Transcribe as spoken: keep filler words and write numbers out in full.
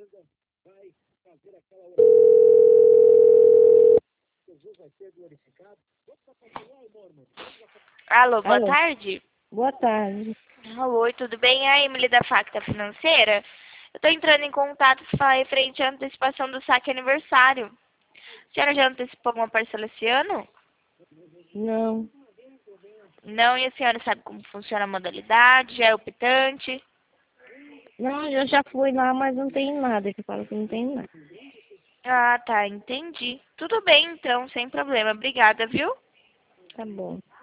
Alô, boa Alô. tarde. Boa tarde. Oi, tudo bem? É a Emily da Facta Financeira. Eu estou entrando em contato para falar referente à antecipação do saque aniversário. A senhora já antecipou uma parcela esse ano? Não. Não, e a senhora sabe como funciona a modalidade? Já é optante? Não, eu já fui lá, mas não tem nada. Que fala que não tem nada. Ah, tá, entendi. Tudo bem, então, sem problema. Obrigada, viu? Tá bom.